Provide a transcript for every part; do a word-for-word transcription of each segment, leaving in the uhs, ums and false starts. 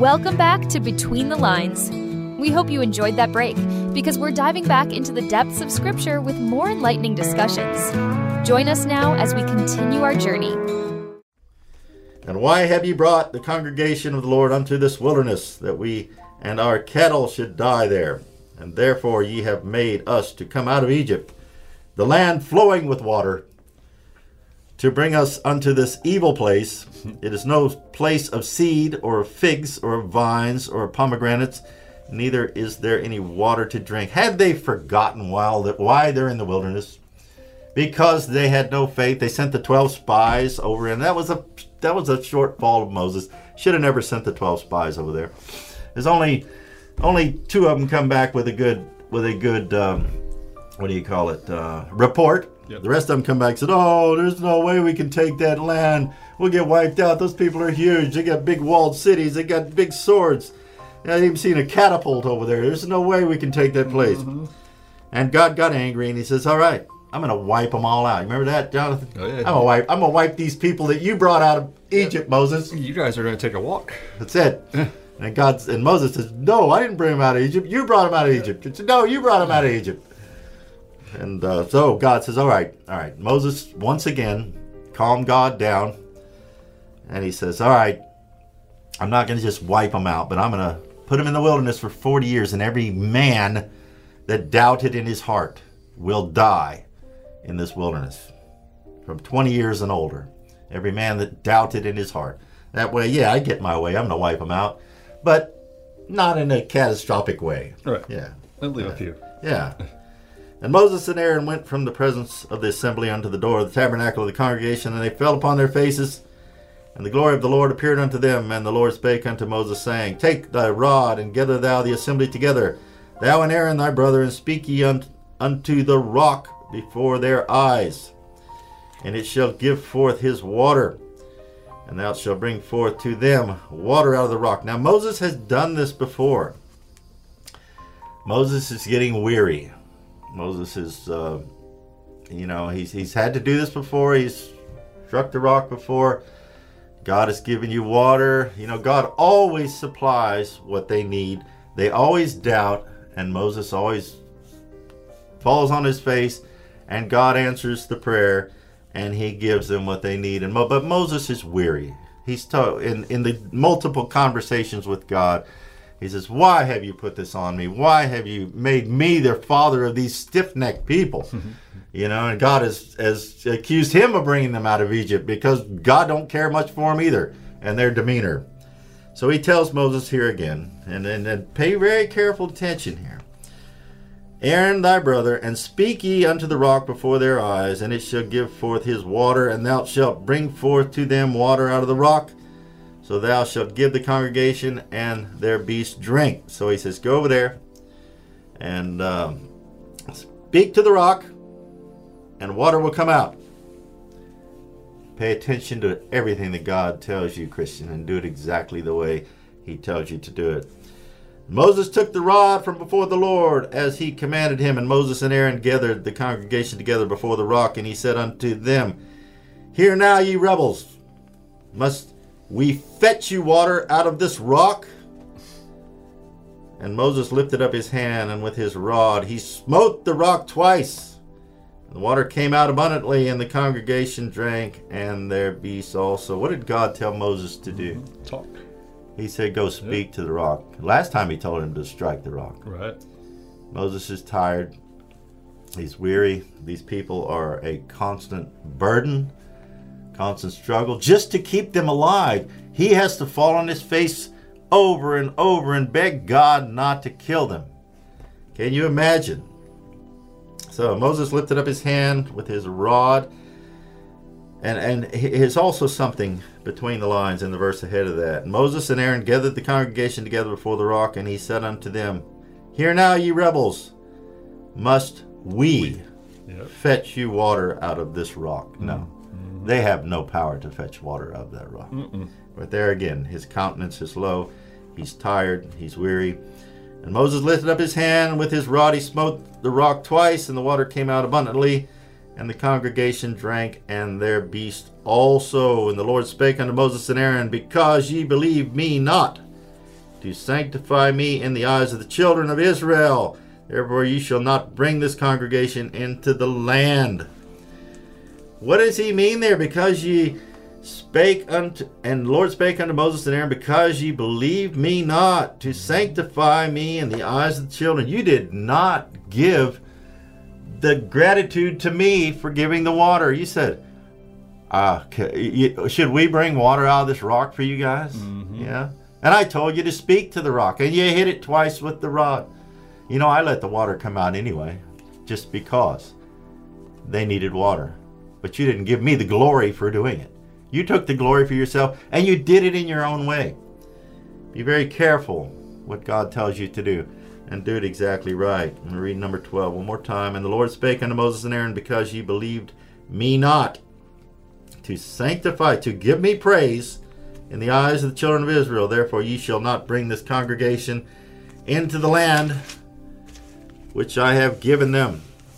Welcome back to Between the Lines. We hope you enjoyed that break, because we're diving back into the depths of Scripture with more enlightening discussions. Join us now as we continue our journey. And why have ye brought the congregation of the Lord unto this wilderness, that we and our cattle should die there? And therefore ye have made us to come out of Egypt, the land flowing with water, to bring us unto this evil place. It is no place of seed, or of figs, or of vines, or of pomegranates, neither is there any water to drink. Had they forgotten while that why they're in the wilderness? Because they had no faith. They sent the twelve spies over, and that was a that was a shortfall of Moses. Should have never sent the twelve spies over there. There's only only two of them come back with a good with a good um, what do you call it uh, report. Yep. The rest of them come back and said, "Oh, there's no way we can take that land. We'll get wiped out. Those people are huge. They got big walled cities. They got big swords. I haven't even seen a catapult over there. There's no way we can take that place." Mm-hmm. And God got angry, and he says, "All right, I'm going to wipe them all out." You remember that, Jonathan? Oh, yeah. I'm going to wipe I'm going to wipe these people that you brought out of Egypt, yeah. Moses. You guys are going to take a walk. That's it. and God and Moses says, "No, I didn't bring them out of Egypt. You brought them out of Egypt." He said, "No, you brought them out of Egypt." And uh, so God says, all right, all right. Moses, once again, calmed God down. And he says, all right, I'm not going to just wipe them out, but I'm going to put them in the wilderness for forty years. And every man that doubted in his heart will die in this wilderness. From twenty years and older. Every man that doubted in his heart. That way, yeah, I get my way. I'm going to wipe them out. But not in a catastrophic way. Right. Yeah. I'll leave yeah. a few. Yeah. And Moses and Aaron went from the presence of the assembly unto the door of the tabernacle of the congregation, and they fell upon their faces. And the glory of the Lord appeared unto them. And the Lord spake unto Moses, saying, Take thy rod, and gather thou the assembly together, thou and Aaron thy brother, and speak ye un- unto the rock before their eyes. And it shall give forth his water, and thou shalt bring forth to them water out of the rock. Now Moses has done this before. Moses is getting weary. Moses is, uh, you know, he's he's had to do this before. He's struck the rock before. God has given you water. You know, God always supplies what they need. They always doubt, and Moses always falls on his face, and God answers the prayer, and he gives them what they need. And Mo- But Moses is weary. He's to- in, in the multiple conversations with God, he says, why have you put this on me? Why have you made me the father of these stiff-necked people? You know, and God has, has accused him of bringing them out of Egypt because God don't care much for them either and their demeanor. So he tells Moses here again, and, and, and pay very careful attention here. Aaron thy brother, and speak ye unto the rock before their eyes, and it shall give forth his water, and thou shalt bring forth to them water out of the rock. So thou shalt give the congregation and their beasts drink. So he says, go over there and um, speak to the rock, and water will come out. Pay attention to everything that God tells you, Christian, and do it exactly the way he tells you to do it. Moses took the rod from before the Lord as he commanded him, and Moses and Aaron gathered the congregation together before the rock, and he said unto them, Hear now, ye rebels, must we fetch you water out of this rock? And Moses lifted up his hand, and with his rod he smote the rock twice. And the water came out abundantly, and the congregation drank, and their beasts also. What did God tell Moses to do? Talk. He said, go speak yeah. to the rock. Last time he told him to strike the rock. Right. Moses is tired. He's weary. These people are a constant burden, constant struggle. Just to keep them alive, he has to fall on his face over and over and beg God not to kill them. Can you imagine? So Moses lifted up his hand with his rod. And and there's also something between the lines in the verse ahead of that. Moses and Aaron gathered the congregation together before the rock, and he said unto them, Hear now, ye rebels, must we yep. fetch you water out of this rock? Mm-hmm. No, mm-hmm. They have no power to fetch water out of that rock. Mm-mm. But there again, his countenance is low, he's tired, he's weary. And Moses lifted up his hand, and with his rod he smote the rock twice, and the water came out abundantly. And the congregation drank, and their beast also. And the Lord spake unto Moses and Aaron, Because ye believe me not, to sanctify me in the eyes of the children of Israel. Therefore ye shall not bring this congregation into the land. What does he mean there? Because ye spake unto, and the Lord spake unto Moses and Aaron, because ye believed me not to sanctify me in the eyes of the children. You did not give the gratitude to me for giving the water. You said, uh, should we bring water out of this rock for you guys? Mm-hmm. Yeah. And I told you to speak to the rock, and you hit it twice with the rod. You know, I let the water come out anyway, just because they needed water. But you didn't give me the glory for doing it. You took the glory for yourself, and you did it in your own way. Be very careful what God tells you to do, and do it exactly right. I'm going to read number twelve one more time. And the Lord spake unto Moses and Aaron, because ye believed me not, to sanctify, to give me praise in the eyes of the children of Israel. Therefore ye shall not bring this congregation into the land which I have given them.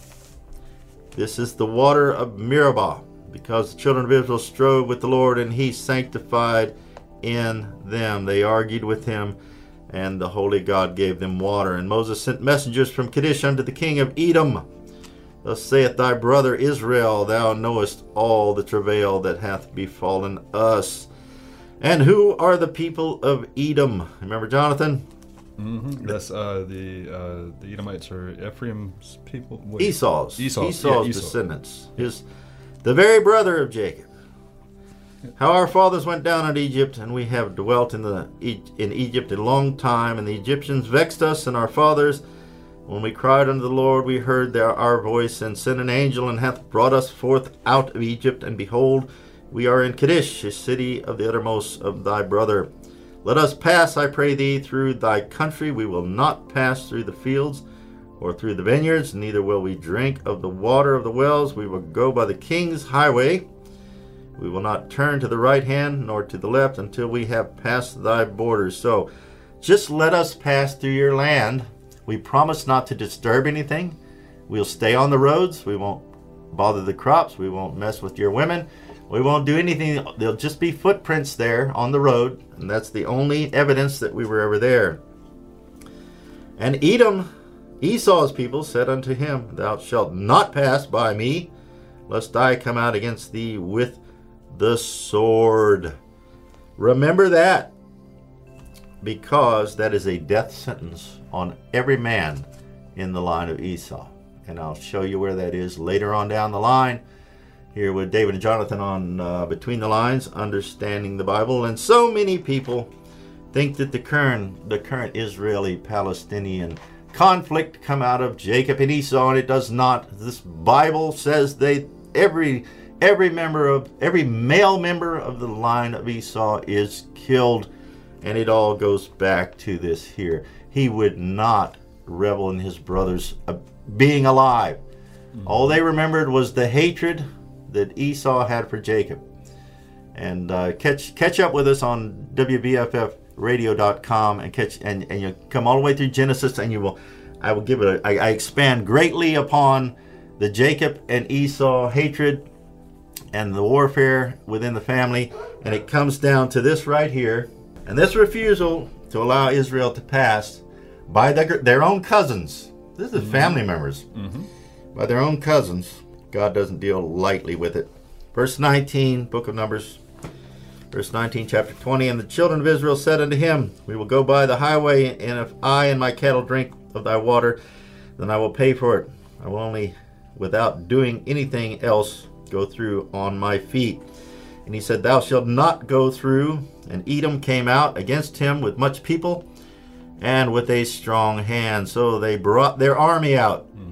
This is the water of Meribah, because the children of Israel strove with the Lord, and he sanctified in them. They argued with him, and the holy God gave them water. And Moses sent messengers from Kadesh unto the king of Edom. Thus saith thy brother Israel, thou knowest all the travail that hath befallen us. And who are the people of Edom? Remember Jonathan? Mm-hmm. That's uh, the uh, the Edomites are Ephraim's people. What? Esau's. Esau's, Esau's yeah, Esau. descendants. His, the very brother of Jacob. How our fathers went down into Egypt, and we have dwelt in the in Egypt a long time, and the Egyptians vexed us and our fathers. When we cried unto the Lord, we heard their, our voice, and sent an angel, and hath brought us forth out of Egypt. And behold, we are in Kadesh, a city of the uttermost of thy brother. Let us pass, I pray thee, through thy country. We will not pass through the fields or through the vineyards, neither will we drink of the water of the wells. We will go by the king's highway. We will not turn to the right hand nor to the left until we have passed thy borders. So just let us pass through your land. We promise not to disturb anything. We'll stay on the roads. We won't bother the crops. We won't mess with your women. We won't do anything. There'll just be footprints there on the road, and that's the only evidence that we were ever there. And Edom, Esau's people, said unto him, thou shalt not pass by me, lest I come out against thee with the sword. Remember that, because that is a death sentence on every man in the line of Esau. And I'll show you where that is later on down the line, here with David and Jonathan on uh, Between the Lines, Understanding the Bible. And so many people think that the current the current Israeli-Palestinian conflict come out of Jacob and Esau, and it does not. This Bible says they every every member of every male member of the line of Esau is killed, and it all goes back to this here. He would not revel in his brothers uh, being alive. Mm-hmm. All they remembered was the hatred that Esau had for Jacob. And uh, catch catch up with us on W B F F radio dot com and catch and, and you come all the way through Genesis, and you will I will give it a, I, I expand greatly upon the Jacob and Esau hatred and the warfare within the family, and it comes down to this right here. And this refusal to allow Israel to pass by their, their own cousins. This is mm-hmm. family members. Mm-hmm. By their own cousins. God doesn't deal lightly with it. Verse nineteen, book of Numbers. Verse nineteen, chapter twenty. And the children of Israel said unto him, we will go by the highway, and if I and my cattle drink of thy water, then I will pay for it. I will only, without doing anything else, go through on my feet. And he said, thou shalt not go through. And Edom came out against him with much people and with a strong hand. So they brought their army out. Mm-hmm.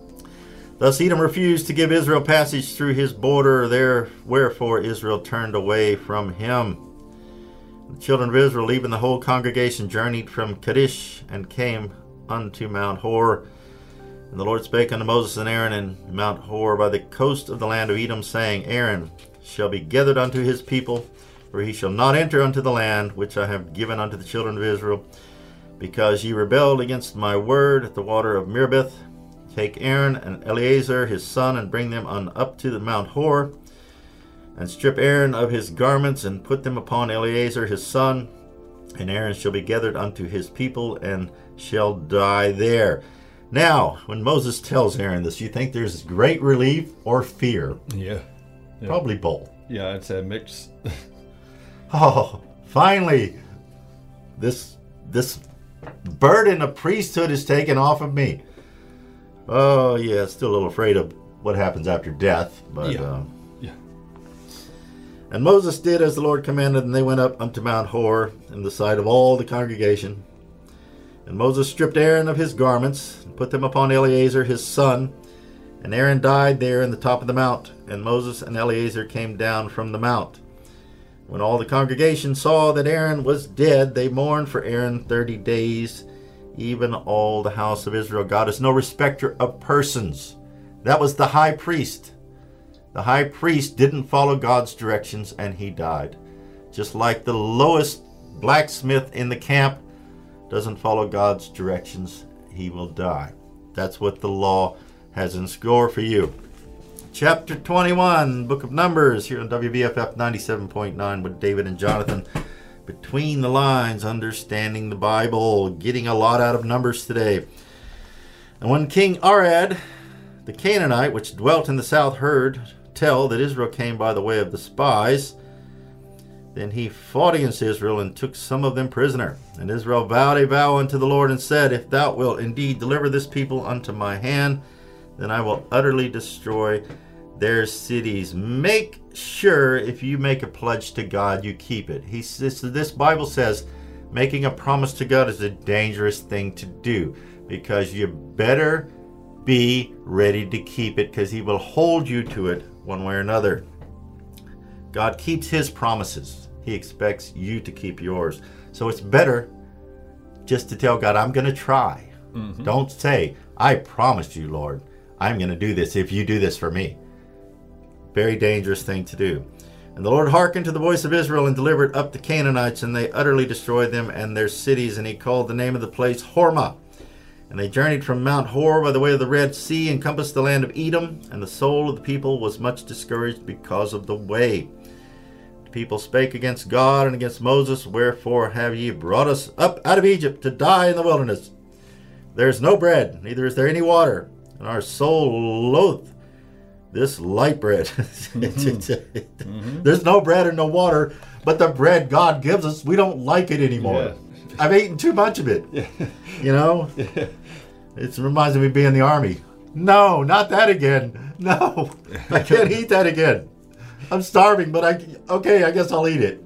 Thus Edom refused to give Israel passage through his border. There, wherefore Israel turned away from him. The children of Israel, leaving the whole congregation, journeyed from Kadesh and came unto Mount Hor. And the Lord spake unto Moses and Aaron in Mount Hor by the coast of the land of Edom, saying, Aaron shall be gathered unto his people, for he shall not enter unto the land which I have given unto the children of Israel, because ye rebelled against my word at the water of Meribah. Take Aaron and Eleazar his son, and bring them on up to the Mount Hor, and strip Aaron of his garments, and put them upon Eleazar his son, and Aaron shall be gathered unto his people and shall die there. Now, when Moses tells Aaron this, you think there's great relief or fear? Yeah. yeah. Probably both. Yeah, I'd say a mix. Oh, finally, this this burden of priesthood is taken off of me. Oh, yeah, still a little afraid of what happens after death. But, Yeah. um, yeah. And Moses did as the Lord commanded, and they went up unto Mount Hor in the sight of all the congregation. And Moses stripped Aaron of his garments, and put them upon Eleazar his son. And Aaron died there in the top of the mount, and Moses and Eleazar came down from the mount. When all the congregation saw that Aaron was dead, they mourned for Aaron thirty days, even all the house of Israel. God is no respecter of persons. That was the high priest. The high priest didn't follow God's directions, and he died. Just like the lowest blacksmith in the camp doesn't follow God's directions, he will die. That's what the law has in store for you. Chapter twenty-one, Book of Numbers, here on W B F F ninety-seven point nine with David and Jonathan. Between the lines, understanding the Bible, getting a lot out of Numbers today. And when King Arad, the Canaanite, which dwelt in the south, heard tell that Israel came by the way of the spies, then he fought against Israel and took some of them prisoner. And Israel vowed a vow unto the Lord and said, If thou wilt indeed deliver this people unto my hand, then I will utterly destroy their cities. Make sure if you make a pledge to God, you keep it. He says, this Bible says making a promise to God is a dangerous thing to do, because you better be ready to keep it, because he will hold you to it one way or another. God keeps his promises. He expects you to keep yours. So it's better just to tell God, I'm going to try. Mm-hmm. Don't say, I promised you, Lord, I'm going to do this if you do this for me. Very dangerous thing to do. And the Lord hearkened to the voice of Israel and delivered up the Canaanites, and they utterly destroyed them and their cities. And he called the name of the place Hormah. And they journeyed from Mount Hor by the way of the Red Sea, and compassed the land of Edom. And the soul of the people was much discouraged because of the way. The people spake against God and against Moses, Wherefore have ye brought us up out of Egypt to die in the wilderness? There is no bread, neither is there any water, and our soul loath this light bread. Mm-hmm. There's no bread and no water, but the bread God gives us, we don't like it anymore. Yeah. I've eaten too much of it. Yeah. You know? Yeah. It reminds me of being in the army. No, not that again. No, I can't eat that again. I'm starving, but I, okay, I guess I'll eat it.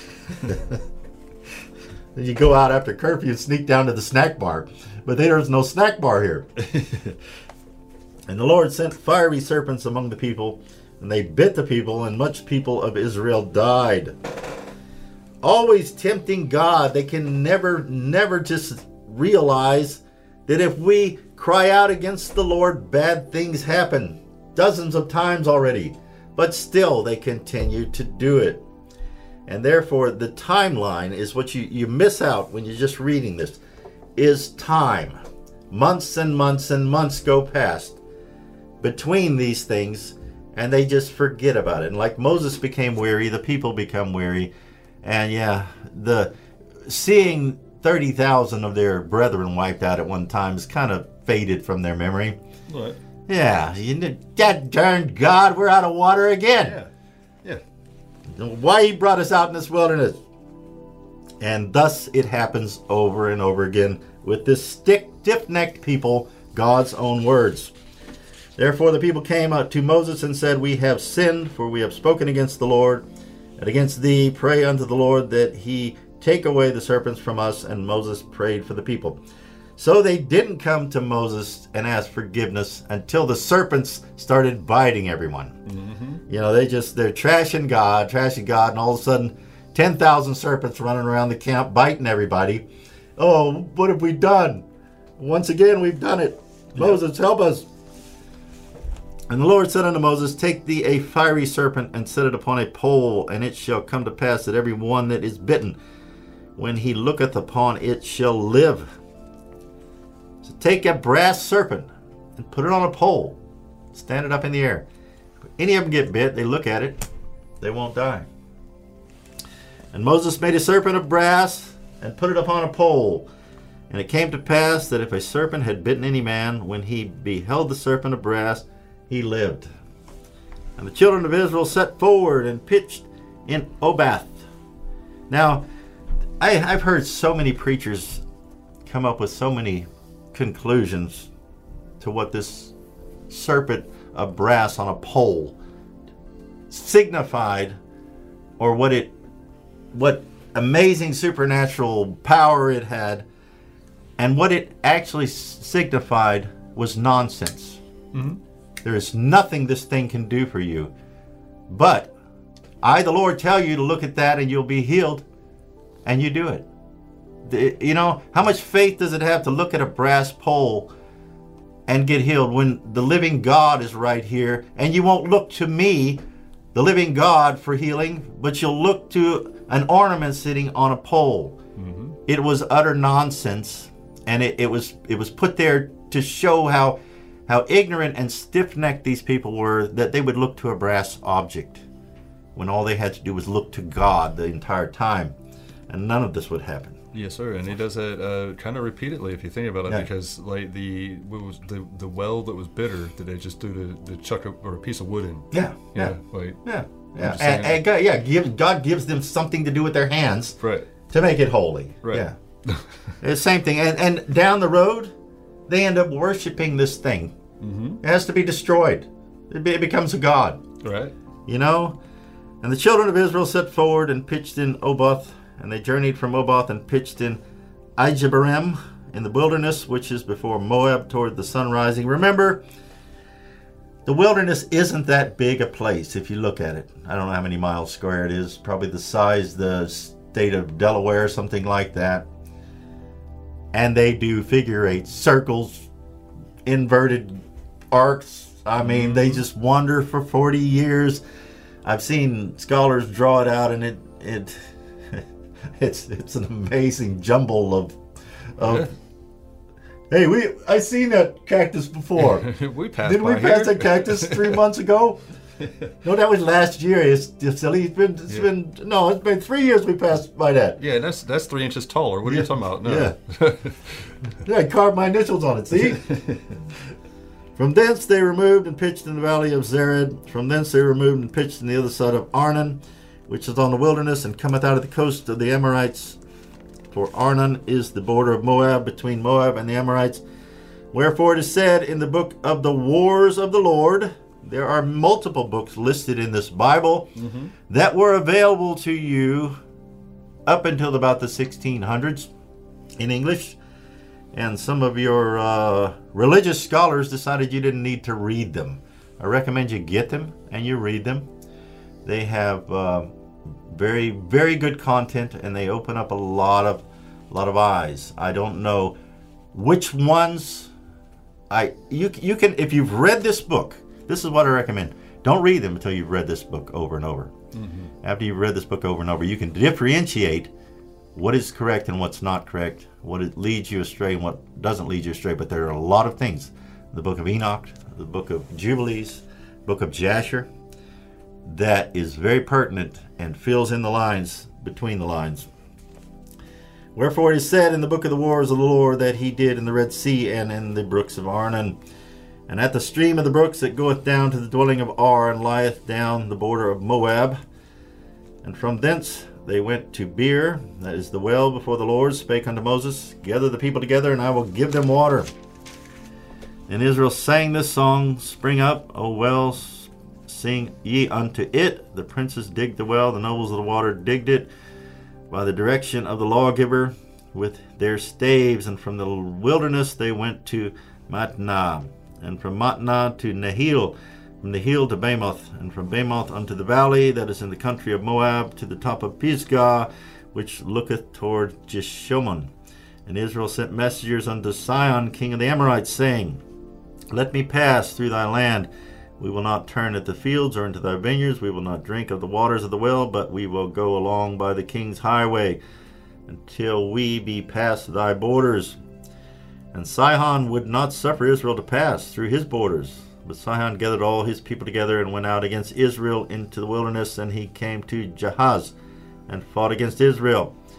Then you go out after curfew and sneak down to the snack bar. But there's no snack bar here. And the Lord sent fiery serpents among the people, and they bit the people, and much people of Israel died. Always tempting God. They can never, never just realize that if we cry out against the Lord, bad things happen. Dozens of times already. But still, they continue to do it. And therefore, the timeline is what you, you miss out when you're just reading this, is time. Months and months and months go past between these things, and they just forget about it. And like Moses became weary, the people become weary. And yeah, the seeing thirty thousand of their brethren wiped out at one time is kind of faded from their memory. What? Yeah, you, that darn God, we're out of water again. Yeah, yeah. Why he brought us out in this wilderness? And thus it happens over and over again with this stick, stiff-necked people, God's own words. Therefore the people came out to Moses and said, We have sinned, for we have spoken against the Lord, and against thee. Pray unto the Lord that he take away the serpents from us. And Moses prayed for the people. So they didn't come to Moses and ask forgiveness until the serpents started biting everyone. Mm-hmm. You know, they just, they're trashing God, trashing God, and all of a sudden, ten thousand serpents running around the camp biting everybody. Oh, what have we done? Once again, we've done it. Yeah. Moses, help us. And the Lord said unto Moses, Take thee a fiery serpent, and set it upon a pole, and it shall come to pass that every one that is bitten, when he looketh upon it, shall live. So take a brass serpent, and put it on a pole. Stand it up in the air. If any of them get bit, they look at it, they won't die. And Moses made a serpent of brass, and put it upon a pole. And it came to pass that if a serpent had bitten any man, when he beheld the serpent of brass, he lived. And the children of Israel set forward and pitched in Obath. Now, I, I've heard so many preachers come up with so many conclusions to what this serpent of brass on a pole signified, or what it, what amazing supernatural power it had, and what it actually signified was nonsense. Mm-hmm. There is nothing this thing can do for you. But I, the Lord, tell you to look at that and you'll be healed, and you do it. The, you know, how much faith does it have to look at a brass pole and get healed when the living God is right here, and you won't look to me, the living God, for healing, but you'll look to an ornament sitting on a pole. Mm-hmm. It was utter nonsense, and it, it was it was put there to show how how ignorant and stiff-necked these people were, that they would look to a brass object when all they had to do was look to God the entire time, and none of this would happen. Yes, sir, and he does that uh, kind of repeatedly if you think about it, yeah. Because like the what was the the well that was bitter, did they just do the, the chuck a, or a piece of wood in? Yeah, yeah, yeah, like, yeah, yeah. And, and God, yeah, give, God gives them something to do with their hands, right, to make it holy. Right. Yeah, the same thing. And and down the road, they end up worshiping this thing. Mm-hmm. It has to be destroyed. It, be, it becomes a god. Right. You know, and the children of Israel set forward and pitched in Oboth. And they journeyed from Oboth and pitched in Ijeabarim in the wilderness, which is before Moab, toward the sun rising. Remember, the wilderness isn't that big a place if you look at it. I don't know how many miles square it is. Probably the size the state of Delaware, something like that. And they do figure eight, circles, inverted arcs. I mean, mm-hmm. They just wander for forty years. I've seen scholars draw it out, and it... it It's it's an amazing jumble of of. Yeah. Hey, we I seen that cactus before. we passed. Didn't we by pass here? that cactus three months ago? No, that was last year. It's, it's silly. It's been it's yeah. been no. It's been three years we passed by that. Yeah, that's that's three inches taller. What are yeah. you talking about? No. Yeah. Yeah, I carved my initials on it. See. From thence they removed and pitched in the valley of Zered. From thence they removed and pitched in the other side of Arnon, which is on the wilderness, and cometh out of the coast of the Amorites. For Arnon is the border of Moab, between Moab and the Amorites. Wherefore it is said in the book of the wars of the Lord, there are multiple books listed in this Bible mm-hmm. that were available to you up until about the sixteen hundreds in English. And some of your uh, religious scholars decided you didn't need to read them. I recommend you get them and you read them. They have uh, very, very good content, and they open up a lot of, lot of eyes. I don't know which ones. I you you can if you've read this book. This is what I recommend. Don't read them until you've read this book over and over. Mm-hmm. After you've read this book over and over, you can differentiate what is correct and what's not correct, what it leads you astray and what doesn't lead you astray. But there are a lot of things. The book of Enoch, the book of Jubilees, book of Jasher, that is very pertinent and fills in the lines between the lines. Wherefore it is said in the book of the wars of the Lord that he did in the Red Sea and in the brooks of Arnon, and at the stream of the brooks that goeth down to the dwelling of Ar, and lieth down the border of Moab. And from thence they went to Beer, that is the well before the Lord spake unto Moses, gather the people together, and I will give them water. And Israel sang this song, Spring up, O wells, sing ye unto it. The princes digged the well, the nobles of the water digged it, by the direction of the lawgiver with their staves. And from the wilderness they went to Matnah, and from Matnah to Nahil, from Nahil to Bamoth, and from Bamoth unto the valley that is in the country of Moab, to the top of Pisgah, which looketh toward Jeshimon. And Israel sent messengers unto Sihon, king of the Amorites, saying, Let me pass through thy land. We will not turn at the fields or into thy vineyards. We will not drink of the waters of the well, but we will go along by the king's highway until we be past thy borders. And Sihon would not suffer Israel to pass through his borders. But Sihon gathered all his people together and went out against Israel into the wilderness, and he came to Jahaz and fought against Israel.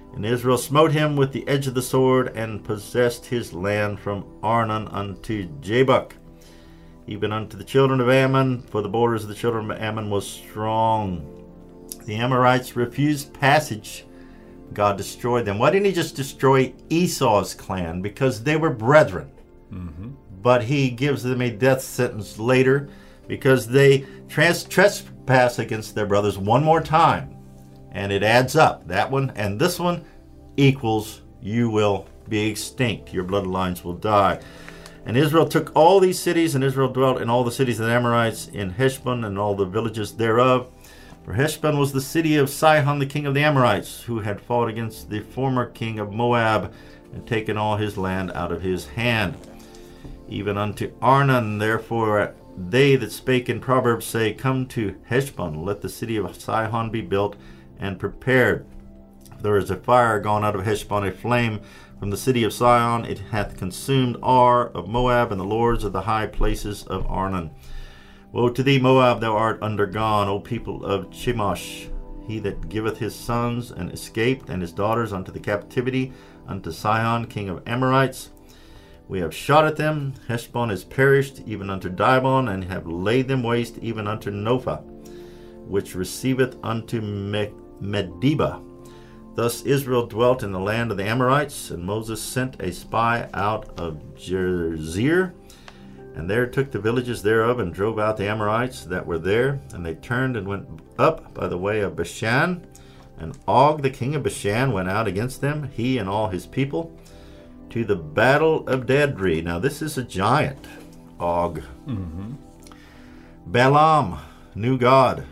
And Israel smote him with the edge of the sword, and possessed his land from Arnon unto Jabbok, even unto the children of Ammon, for the borders of the children of Ammon was strong. The Amorites refused passage. God destroyed them. Why didn't he just destroy Esau's clan? Because they were brethren. Mm-hmm. But he gives them a death sentence later because they trans- trespass against their brothers one more time. And it adds up. That one and this one equals you will be extinct. Your bloodlines will die. And Israel took all these cities, and Israel dwelt in all the cities of the Amorites, in Heshbon and all the villages thereof. For Heshbon was the city of Sihon, the king of the Amorites, who had fought against the former king of Moab, and taken all his land out of his hand. Even unto Arnon, therefore, they that spake in Proverbs say, Come to Heshbon, let the city of Sihon be built and prepared. There is a fire gone out of Heshbon, a flame from the city of Sihon. It hath consumed Ar of Moab, and the lords of the high places of Arnon. Woe to thee, Moab, thou art undergone, O people of Chemosh. He that giveth his sons and escaped, and his daughters unto the captivity, unto Sihon, king of Amorites. We have shot at them. Heshbon is perished, even unto Dibon, and have laid them waste, even unto Nophah, which receiveth unto Me- Medeba. Thus Israel dwelt in the land of the Amorites, and Moses sent a spy out of Jazer, and there took the villages thereof, and drove out the Amorites that were there. And they turned and went up by the way of Bashan. And Og, the king of Bashan, went out against them, he and all his people, to the battle of Dedri. Now this is a giant, Og. Mm-hmm. Balaam, new god.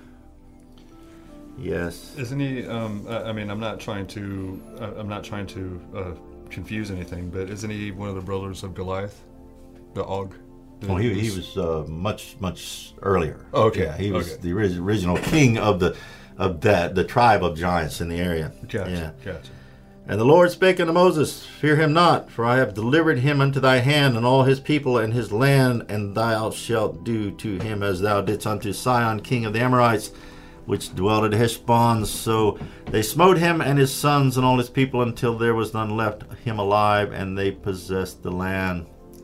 Yes. Isn't he? Um, I mean, I'm not trying to. Uh, I'm not trying to uh, confuse anything, but isn't he one of the brothers of Goliath, the Og? Oh, he, he was uh, much much earlier. Oh, okay. Yeah, he was okay. the ori- original king of the of that the tribe of giants in the area. Gotcha. Yeah. Gotcha. And the Lord spake unto Moses, Fear him not, for I have delivered him unto thy hand, and all his people and his land, and thou shalt do to him as thou didst unto Sihon, king of the Amorites, which dwelt at Heshbon. So they smote him and his sons and all his people until there was none left him alive, and they possessed the land.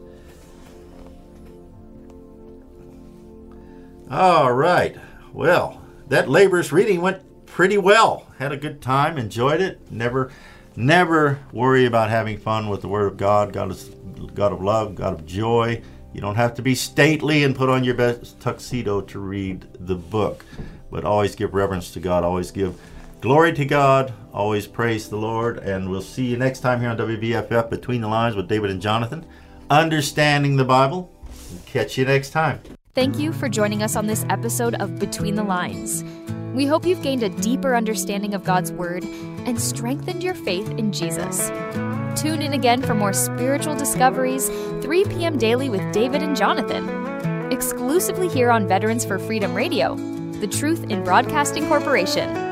All right. Well, that laborious reading went pretty well. Had a good time, enjoyed it. Never, never worry about having fun with the Word of God. God is God of love, God of joy. You don't have to be stately and put on your best tuxedo to read the book. But always give reverence to God. Always give glory to God. Always praise the Lord. And we'll see you next time here on W B F F Between the Lines with David and Jonathan. Understanding the Bible. Catch you next time. Thank you for joining us on this episode of Between the Lines. We hope you've gained a deeper understanding of God's Word and strengthened your faith in Jesus. Tune in again for more spiritual discoveries, three p.m. daily with David and Jonathan. Exclusively here on Veterans for Freedom Radio, the Truth in Broadcasting Corporation.